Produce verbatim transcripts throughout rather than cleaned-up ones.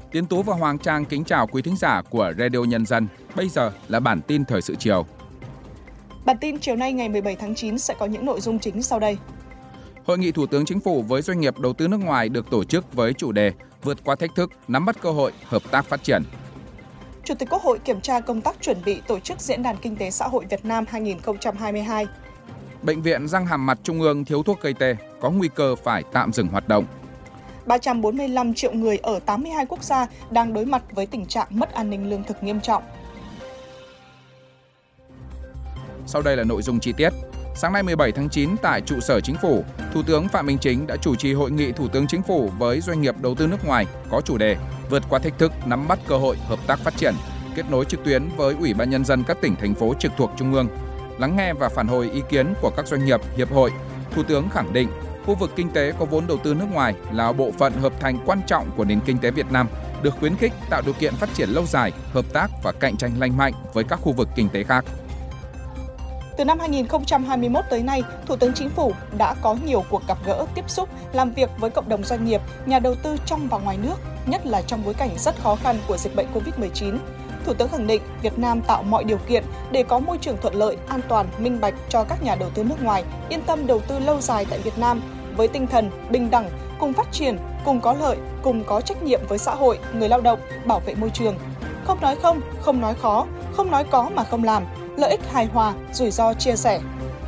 Tiến Tú và Hoàng Trang kính chào quý thính giả của Radio Nhân dân. Bây giờ là bản tin thời sự chiều. Bản tin chiều nay ngày mười bảy tháng chín sẽ có những nội dung chính sau đây. Hội nghị Thủ tướng Chính phủ với doanh nghiệp đầu tư nước ngoài được tổ chức với chủ đề vượt qua thách thức, nắm bắt cơ hội, hợp tác phát triển. Chủ tịch Quốc hội kiểm tra công tác chuẩn bị tổ chức Diễn đàn Kinh tế Xã hội Việt Nam hai không hai hai. Bệnh viện răng hàm mặt Trung ương thiếu thuốc gây tê, có nguy cơ phải tạm dừng hoạt động. ba trăm bốn mươi lăm triệu người ở tám mươi hai quốc gia đang đối mặt với tình trạng mất an ninh lương thực nghiêm trọng. Sau đây là nội dung chi tiết. Sáng nay mười bảy tháng chín tại trụ sở Chính phủ, Thủ tướng Phạm Minh Chính đã chủ trì hội nghị Thủ tướng Chính phủ với doanh nghiệp đầu tư nước ngoài có chủ đề vượt qua thách thức, nắm bắt cơ hội, hợp tác phát triển, kết nối trực tuyến với Ủy ban Nhân dân các tỉnh, thành phố trực thuộc Trung ương. Lắng nghe và phản hồi ý kiến của các doanh nghiệp, hiệp hội, Thủ tướng khẳng định khu vực kinh tế có vốn đầu tư nước ngoài là bộ phận hợp thành quan trọng của nền kinh tế Việt Nam, được khuyến khích tạo điều kiện phát triển lâu dài, hợp tác và cạnh tranh lành mạnh với các khu vực kinh tế khác. Từ năm hai không hai mốt tới nay, Thủ tướng Chính phủ đã có nhiều cuộc gặp gỡ, tiếp xúc, làm việc với cộng đồng doanh nghiệp, nhà đầu tư trong và ngoài nước, nhất là trong bối cảnh rất khó khăn của dịch bệnh covid mười chín. Thủ tướng khẳng định Việt Nam tạo mọi điều kiện để có môi trường thuận lợi, an toàn, minh bạch cho các nhà đầu tư nước ngoài yên tâm đầu tư lâu dài tại Việt Nam với tinh thần bình đẳng, cùng phát triển, cùng có lợi, cùng có trách nhiệm với xã hội, người lao động, bảo vệ môi trường. Không nói không, không nói khó, không nói có mà không làm, lợi ích hài hòa, rủi ro chia sẻ.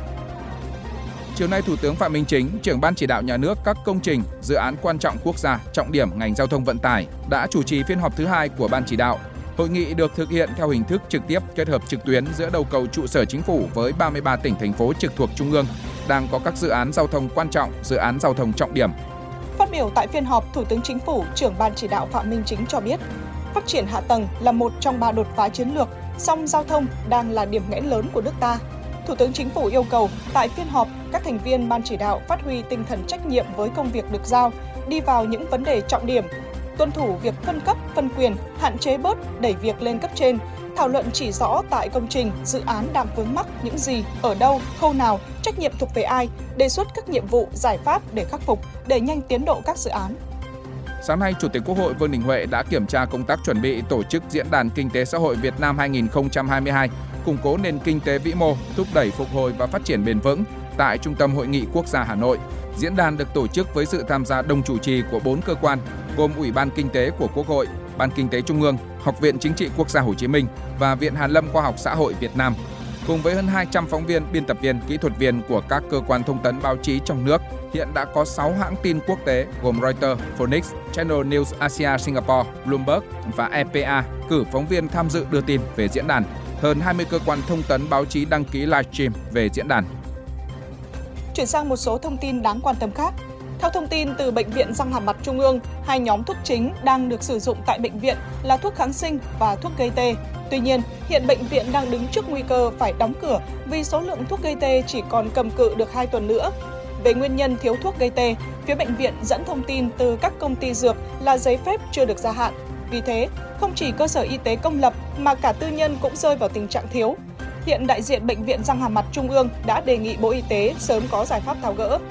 Chiều nay, Thủ tướng Phạm Minh Chính, trưởng Ban chỉ đạo nhà nước các công trình, dự án quan trọng quốc gia, trọng điểm ngành giao thông vận tải đã chủ trì phiên họp thứ hai của Ban chỉ đạo. Hội nghị được thực hiện theo hình thức trực tiếp kết hợp trực tuyến giữa đầu cầu trụ sở Chính phủ với ba mươi ba tỉnh, thành phố trực thuộc Trung ương đang có các dự án giao thông quan trọng, dự án giao thông trọng điểm. Phát biểu tại phiên họp, Thủ tướng Chính phủ, trưởng Ban chỉ đạo Phạm Minh Chính cho biết, phát triển hạ tầng là một trong ba đột phá chiến lược, song giao thông đang là điểm nghẽn lớn của nước ta. Thủ tướng Chính phủ yêu cầu tại phiên họp, các thành viên Ban chỉ đạo phát huy tinh thần trách nhiệm với công việc được giao, đi vào những vấn đề trọng điểm, tuân thủ việc phân cấp, phân quyền, hạn chế bớt, đẩy việc lên cấp trên, thảo luận chỉ rõ tại công trình, dự án đang vướng mắc những gì, ở đâu, khâu nào, trách nhiệm thuộc về ai, đề xuất các nhiệm vụ, giải pháp để khắc phục, đẩy nhanh tiến độ các dự án. Sáng nay, Chủ tịch Quốc hội Vương Đình Huệ đã kiểm tra công tác chuẩn bị tổ chức Diễn đàn Kinh tế Xã hội Việt Nam hai không hai hai, củng cố nền kinh tế vĩ mô, thúc đẩy phục hồi và phát triển bền vững tại Trung tâm Hội nghị Quốc gia Hà Nội. Diễn đàn được tổ chức với sự tham gia đồng chủ trì của bốn cơ quan, gồm Ủy ban Kinh tế của Quốc hội, Ban Kinh tế Trung ương, Học viện Chính trị Quốc gia Hồ Chí Minh và Viện Hàn lâm Khoa học Xã hội Việt Nam. Cùng với hơn hai trăm phóng viên, biên tập viên, kỹ thuật viên của các cơ quan thông tấn báo chí trong nước, hiện đã có sáu hãng tin quốc tế gồm Reuters, Phoenix, Channel News Asia Singapore, Bloomberg và e pê a cử phóng viên tham dự đưa tin về diễn đàn. Hơn hai mươi cơ quan thông tấn báo chí đăng ký livestream về diễn đàn. Chuyển sang một số thông tin đáng quan tâm khác. Theo thông tin từ Bệnh viện răng hàm mặt Trung ương, hai nhóm thuốc chính đang được sử dụng tại bệnh viện là thuốc kháng sinh và thuốc gây tê. Tuy nhiên, hiện bệnh viện đang đứng trước nguy cơ phải đóng cửa vì số lượng thuốc gây tê chỉ còn cầm cự được hai tuần nữa. Về nguyên nhân thiếu thuốc gây tê, phía bệnh viện dẫn thông tin từ các công ty dược là giấy phép chưa được gia hạn. Vì thế, không chỉ cơ sở y tế công lập mà cả tư nhân cũng rơi vào tình trạng thiếu. Hiện đại diện Bệnh viện răng hàm mặt Trung ương đã đề nghị Bộ Y tế sớm có giải pháp tháo gỡ.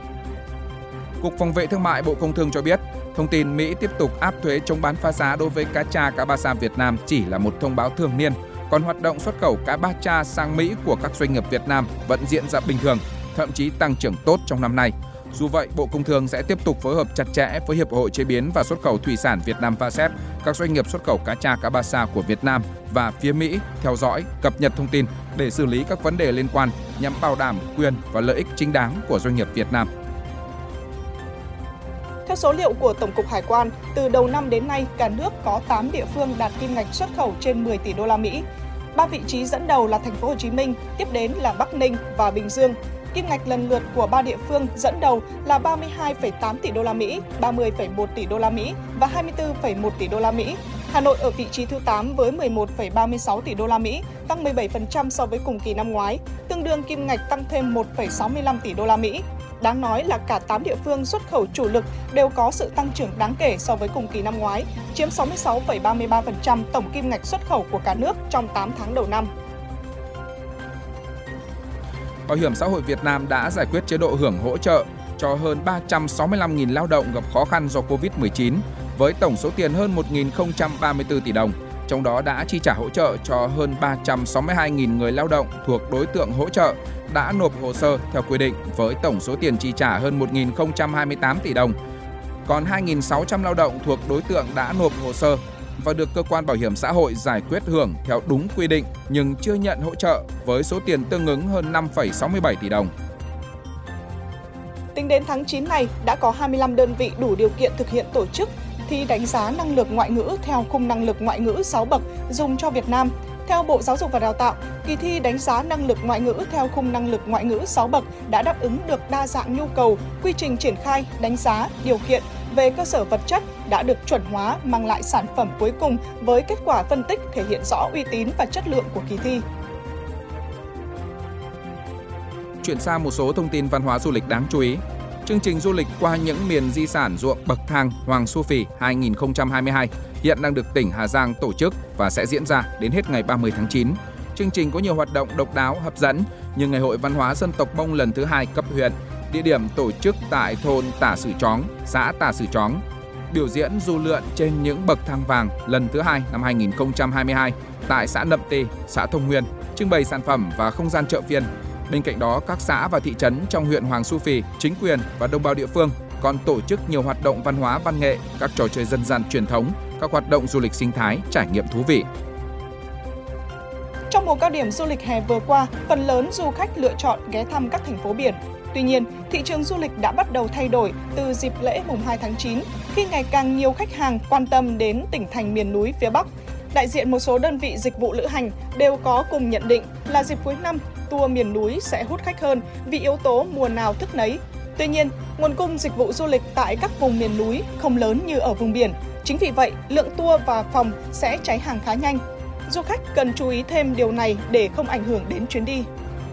Cục Phòng vệ Thương mại Bộ Công Thương cho biết, thông tin Mỹ tiếp tục áp thuế chống bán phá giá đối với cá tra cá ba sa Việt Nam chỉ là một thông báo thường niên, còn hoạt động xuất khẩu cá ba cha sang Mỹ của các doanh nghiệp Việt Nam vẫn diễn ra bình thường, thậm chí tăng trưởng tốt trong năm nay. Dù vậy, Bộ Công Thương sẽ tiếp tục phối hợp chặt chẽ với Hiệp hội Chế biến và Xuất khẩu Thủy sản Việt Nam vê a ét e pê, các doanh nghiệp xuất khẩu cá tra cá ba sa của Việt Nam và phía Mỹ theo dõi, cập nhật thông tin để xử lý các vấn đề liên quan nhằm bảo đảm quyền và lợi ích chính đáng của doanh nghiệp Việt Nam. Theo số liệu của Tổng cục Hải quan, từ đầu năm đến nay, cả nước có tám địa phương đạt kim ngạch xuất khẩu trên mười tỷ đô la Mỹ. Ba vị trí dẫn đầu là Thành phố Hồ Chí Minh, tiếp đến là Bắc Ninh và Bình Dương. Kim ngạch lần lượt của ba địa phương dẫn đầu là ba mươi hai phẩy tám tỷ đô la Mỹ, ba mươi phẩy một tỷ đô la Mỹ và hai mươi tư phẩy một tỷ đô la Mỹ. Hà Nội ở vị trí thứ tám với mười một phẩy ba mươi sáu tỷ đô la Mỹ, tăng mười bảy phần trăm so với cùng kỳ năm ngoái, tương đương kim ngạch tăng thêm một phẩy sáu mươi lăm tỷ đô la Mỹ. Đáng nói là cả tám địa phương xuất khẩu chủ lực đều có sự tăng trưởng đáng kể so với cùng kỳ năm ngoái, chiếm sáu mươi sáu phẩy ba mươi ba phần trăm tổng kim ngạch xuất khẩu của cả nước trong tám tháng đầu năm. Bảo hiểm xã hội Việt Nam đã giải quyết chế độ hưởng hỗ trợ cho hơn ba trăm sáu mươi lăm nghìn lao động gặp khó khăn do covid mười chín với tổng số tiền hơn một nghìn không trăm ba mươi tư tỷ đồng. Trong đó đã chi trả hỗ trợ cho hơn ba trăm sáu mươi hai nghìn người lao động thuộc đối tượng hỗ trợ đã nộp hồ sơ theo quy định với tổng số tiền chi trả hơn một nghìn không trăm hai mươi tám tỷ đồng. Còn hai nghìn sáu trăm lao động thuộc đối tượng đã nộp hồ sơ và được cơ quan bảo hiểm xã hội giải quyết hưởng theo đúng quy định nhưng chưa nhận hỗ trợ với số tiền tương ứng hơn năm phẩy sáu mươi bảy tỷ đồng. Tính đến tháng chín này, đã có hai mươi lăm đơn vị đủ điều kiện thực hiện tổ chức thi đánh giá năng lực ngoại ngữ theo khung năng lực ngoại ngữ sáu bậc dùng cho Việt Nam. Theo Bộ Giáo dục và Đào tạo, kỳ thi đánh giá năng lực ngoại ngữ theo khung năng lực ngoại ngữ sáu bậc đã đáp ứng được đa dạng nhu cầu, quy trình triển khai, đánh giá, điều kiện về cơ sở vật chất đã được chuẩn hóa, mang lại sản phẩm cuối cùng với kết quả phân tích thể hiện rõ uy tín và chất lượng của kỳ thi. Chuyển sang một số thông tin văn hóa du lịch đáng chú ý. Chương trình du lịch qua những miền di sản ruộng bậc thang Hoàng Su Phì hai nghìn không trăm hai mươi hai hiện đang được tỉnh Hà Giang tổ chức và sẽ diễn ra đến hết ngày ba mươi tháng chín. Chương trình có nhiều hoạt động độc đáo, hấp dẫn như Ngày hội văn hóa dân tộc Mông lần thứ hai cấp huyện, địa điểm tổ chức tại thôn Tả Sử Chóng, xã Tả Sử Chóng. Biểu diễn du lượn trên những bậc thang vàng lần thứ hai năm hai nghìn không trăm hai mươi hai tại xã Nậm Ti, xã Thông Nguyên, trưng bày sản phẩm và không gian chợ phiên. Bên cạnh đó, các xã và thị trấn trong huyện Hoàng Su Phì, chính quyền và đồng bào địa phương còn tổ chức nhiều hoạt động văn hóa văn nghệ, các trò chơi dân gian truyền thống, các hoạt động du lịch sinh thái, trải nghiệm thú vị. Trong mùa cao điểm du lịch hè vừa qua, phần lớn du khách lựa chọn ghé thăm các thành phố biển. Tuy nhiên, thị trường du lịch đã bắt đầu thay đổi từ dịp lễ mùng hai tháng chín, khi ngày càng nhiều khách hàng quan tâm đến tỉnh thành miền núi phía Bắc. Đại diện một số đơn vị dịch vụ lữ hành đều có cùng nhận định là dịp cuối năm, tour miền núi sẽ hút khách hơn vì yếu tố mùa nào thức nấy. Tuy nhiên, nguồn cung dịch vụ du lịch tại các vùng miền núi không lớn như ở vùng biển. Chính vì vậy, lượng tour và phòng sẽ cháy hàng khá nhanh. Du khách cần chú ý thêm điều này để không ảnh hưởng đến chuyến đi.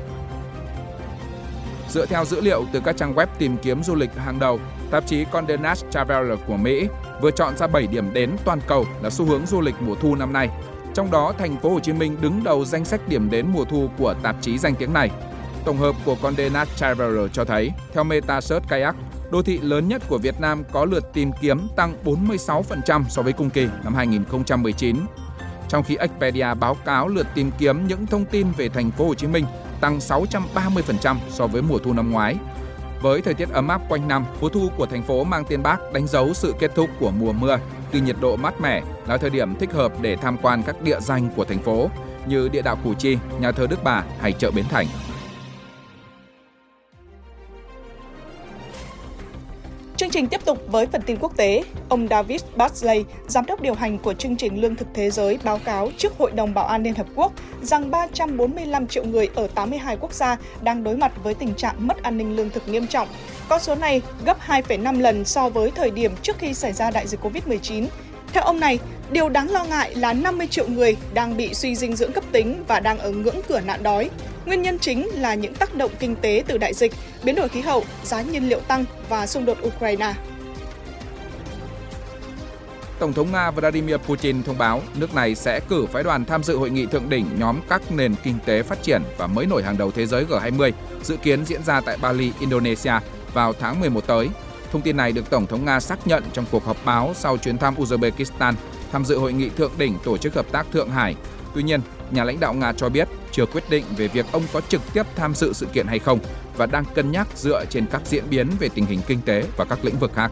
Dựa theo dữ liệu từ các trang web tìm kiếm du lịch hàng đầu, tạp chí Condé Nast Traveler của Mỹ vừa chọn ra bảy điểm đến toàn cầu là xu hướng du lịch mùa thu năm nay. Trong đó, thành phố Hồ Chí Minh đứng đầu danh sách điểm đến mùa thu của tạp chí danh tiếng này. Tổng hợp của Condé Nast Traveler cho thấy, theo MetaSearch Kayak, đô thị lớn nhất của Việt Nam có lượt tìm kiếm tăng bốn mươi sáu phần trăm so với cùng kỳ năm hai nghìn không trăm mười chín. Trong khi Expedia báo cáo lượt tìm kiếm những thông tin về thành phố Hồ Chí Minh tăng sáu trăm ba mươi phần trăm so với mùa thu năm ngoái. Với thời tiết ấm áp quanh năm, mùa thu của thành phố Mang Tiên Bác đánh dấu sự kết thúc của mùa mưa. Khi nhiệt độ mát mẻ là thời điểm thích hợp để tham quan các địa danh của thành phố như địa đạo Củ Chi, nhà thờ Đức Bà hay chợ Bến Thành. Chương trình tiếp tục với phần tin quốc tế. Ông David Beasley, giám đốc điều hành của chương trình Lương thực Thế giới, báo cáo trước Hội đồng Bảo an Liên Hợp Quốc rằng ba trăm bốn mươi lăm triệu người ở tám mươi hai quốc gia đang đối mặt với tình trạng mất an ninh lương thực nghiêm trọng. Con số này gấp hai phẩy năm lần so với thời điểm trước khi xảy ra đại dịch covid mười chín. Theo ông này, điều đáng lo ngại là năm mươi triệu người đang bị suy dinh dưỡng cấp tính và đang ở ngưỡng cửa nạn đói. Nguyên nhân chính là những tác động kinh tế từ đại dịch, biến đổi khí hậu, giá nhiên liệu tăng và xung đột Ukraine. Tổng thống Nga Vladimir Putin thông báo nước này sẽ cử phái đoàn tham dự hội nghị thượng đỉnh nhóm các nền kinh tế phát triển và mới nổi hàng đầu thế giới G hai mươi, dự kiến diễn ra tại Bali, Indonesia vào tháng mười một tới. Thông tin này được Tổng thống Nga xác nhận trong cuộc họp báo sau chuyến thăm Uzbekistan, tham dự hội nghị thượng đỉnh Tổ chức Hợp tác Thượng Hải. Tuy nhiên, nhà lãnh đạo Nga cho biết chưa quyết định về việc ông có trực tiếp tham dự sự kiện hay không và đang cân nhắc dựa trên các diễn biến về tình hình kinh tế và các lĩnh vực khác.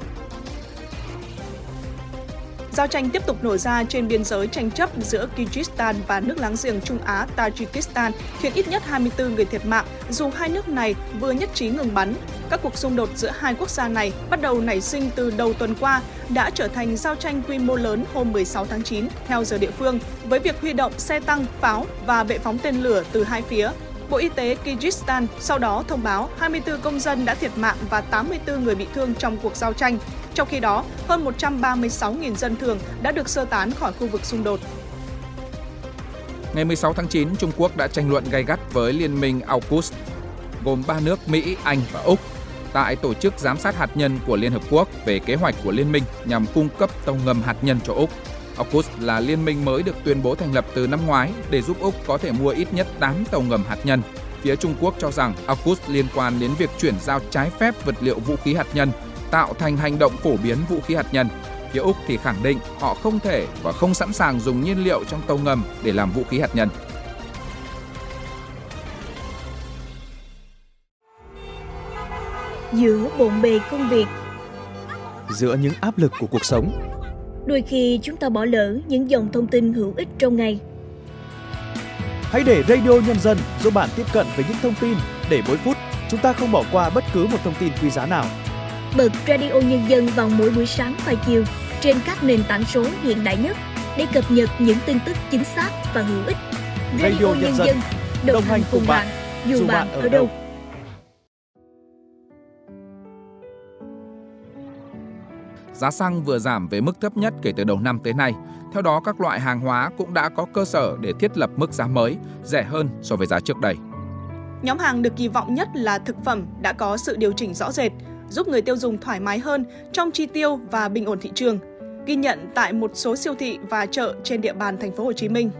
Giao tranh tiếp tục nổ ra trên biên giới tranh chấp giữa Kyrgyzstan và nước láng giềng Trung Á Tajikistan, khiến ít nhất hai mươi tư người thiệt mạng, dù hai nước này vừa nhất trí ngừng bắn. Các cuộc xung đột giữa hai quốc gia này bắt đầu nảy sinh từ đầu tuần qua, đã trở thành giao tranh quy mô lớn hôm mười sáu tháng chín, theo giờ địa phương, với việc huy động xe tăng, pháo và bệ phóng tên lửa từ hai phía. Bộ Y tế Kyrgyzstan sau đó thông báo hai mươi tư công dân đã thiệt mạng và tám mươi tư người bị thương trong cuộc giao tranh. Trong khi đó, hơn một trăm ba mươi sáu nghìn dân thường đã được sơ tán khỏi khu vực xung đột. Ngày mười sáu tháng chín, Trung Quốc đã tranh luận gay gắt với Liên minh AUKUS, gồm ba nước Mỹ, Anh và Úc, tại Tổ chức Giám sát Hạt nhân của Liên Hợp Quốc về kế hoạch của Liên minh nhằm cung cấp tàu ngầm hạt nhân cho Úc. AUKUS là liên minh mới được tuyên bố thành lập từ năm ngoái để giúp Úc có thể mua ít nhất tám tàu ngầm hạt nhân. Phía Trung Quốc cho rằng AUKUS liên quan đến việc chuyển giao trái phép vật liệu vũ khí hạt nhân, tạo thành hành động phổ biến vũ khí hạt nhân. Phía Úc thì khẳng định họ không thể và không sẵn sàng dùng nhiên liệu trong tàu ngầm để làm vũ khí hạt nhân. Giữa bộn bề công việc, giữa những áp lực của cuộc sống, đôi khi chúng ta bỏ lỡ những dòng thông tin hữu ích trong ngày. Hãy để Radio Nhân dân giúp bạn tiếp cận với những thông tin để mỗi phút chúng ta không bỏ qua bất cứ một thông tin quý giá nào. Bật Radio Nhân dân vào mỗi buổi sáng và chiều trên các nền tảng số hiện đại nhất để cập nhật những tin tức chính xác và hữu ích. Radio, Radio Nhân, Nhân dân, dân đồng, đồng hành cùng bạn, bạn dù bạn ở đâu. Giá xăng vừa giảm về mức thấp nhất kể từ đầu năm tới nay. Theo đó, các loại hàng hóa cũng đã có cơ sở để thiết lập mức giá mới, rẻ hơn so với giá trước đây. Nhóm hàng được kỳ vọng nhất là thực phẩm đã có sự điều chỉnh rõ rệt, giúp người tiêu dùng thoải mái hơn trong chi tiêu và bình ổn thị trường, ghi nhận tại một số siêu thị và chợ trên địa bàn thành phố Hồ Chí Minh.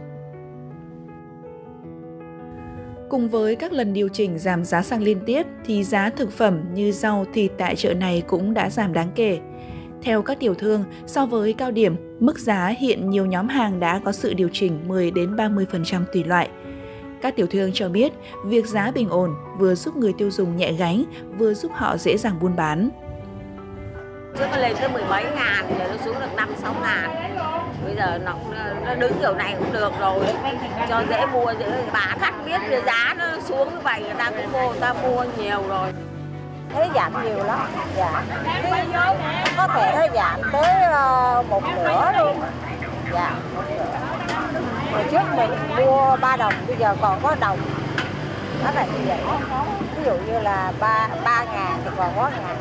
Cùng với các lần điều chỉnh giảm giá xăng liên tiếp thì giá thực phẩm như rau, thịt tại chợ này cũng đã giảm đáng kể. Theo các tiểu thương, so với cao điểm, mức giá hiện nhiều nhóm hàng đã có sự điều chỉnh mười đến ba mươi phần trăm tùy loại. Các tiểu thương cho biết, việc giá bình ổn vừa giúp người tiêu dùng nhẹ gánh, vừa giúp họ dễ dàng buôn bán. Trước nó lên tới mười mấy ngàn, giờ nó xuống được năm sáu ngàn. Bây giờ nó, nó đứng kiểu này cũng được rồi, cho dễ mua, dễ bà khách biết giá nó xuống như vậy, người ta cũng mua, người ta mua nhiều rồi. Thế giảm nhiều lắm, dạ. Có thể nó giảm tới uh, một nửa luôn. Dạ, một nửa. Hồi trước mình mua ba đồng, bây giờ còn có đồng. Đó là như vậy. Ví dụ như là ba ngàn thì còn có ngàn.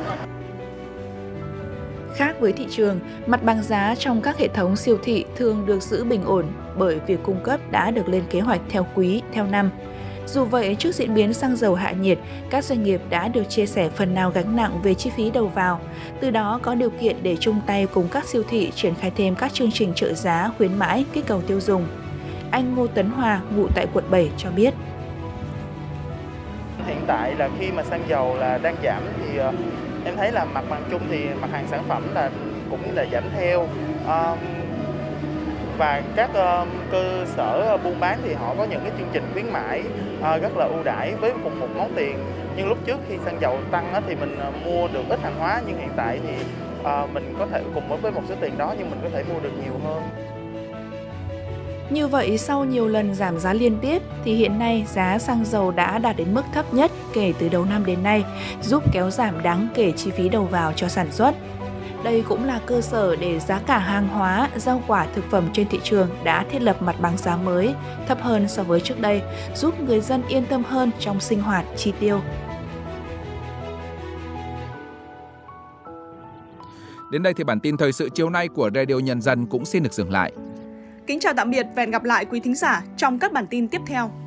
Khác với thị trường, mặt bằng giá trong các hệ thống siêu thị thường được giữ bình ổn bởi việc cung cấp đã được lên kế hoạch theo quý, theo năm. Dù vậy, trước diễn biến xăng dầu hạ nhiệt, các doanh nghiệp đã được chia sẻ phần nào gánh nặng về chi phí đầu vào, từ đó có điều kiện để chung tay cùng các siêu thị triển khai thêm các chương trình trợ giá, khuyến mãi, kích cầu tiêu dùng. Anh Ngô Tấn Hòa, ngụ tại quận bảy cho biết. Hiện tại là khi mà xăng dầu là đang giảm thì uh, em thấy là mặt bằng chung thì mặt hàng sản phẩm là cũng là giảm theo. Uh, Và các uh, cơ sở buôn bán thì họ có những cái chương trình khuyến mãi uh, rất là ưu đãi với cùng một món tiền. Nhưng lúc trước khi xăng dầu tăng á, thì mình uh, mua được ít hàng hóa, nhưng hiện tại thì uh, mình có thể cùng với một số tiền đó nhưng mình có thể mua được nhiều hơn. Như vậy, sau nhiều lần giảm giá liên tiếp thì hiện nay giá xăng dầu đã đạt đến mức thấp nhất kể từ đầu năm đến nay, giúp kéo giảm đáng kể chi phí đầu vào cho sản xuất. Đây cũng là cơ sở để giá cả hàng hóa, rau quả, thực phẩm trên thị trường đã thiết lập mặt bằng giá mới, thấp hơn so với trước đây, giúp người dân yên tâm hơn trong sinh hoạt, chi tiêu. Đến đây thì bản tin thời sự chiều nay của Radio Nhân dân cũng xin được dừng lại. Kính chào tạm biệt và hẹn gặp lại quý thính giả trong các bản tin tiếp theo.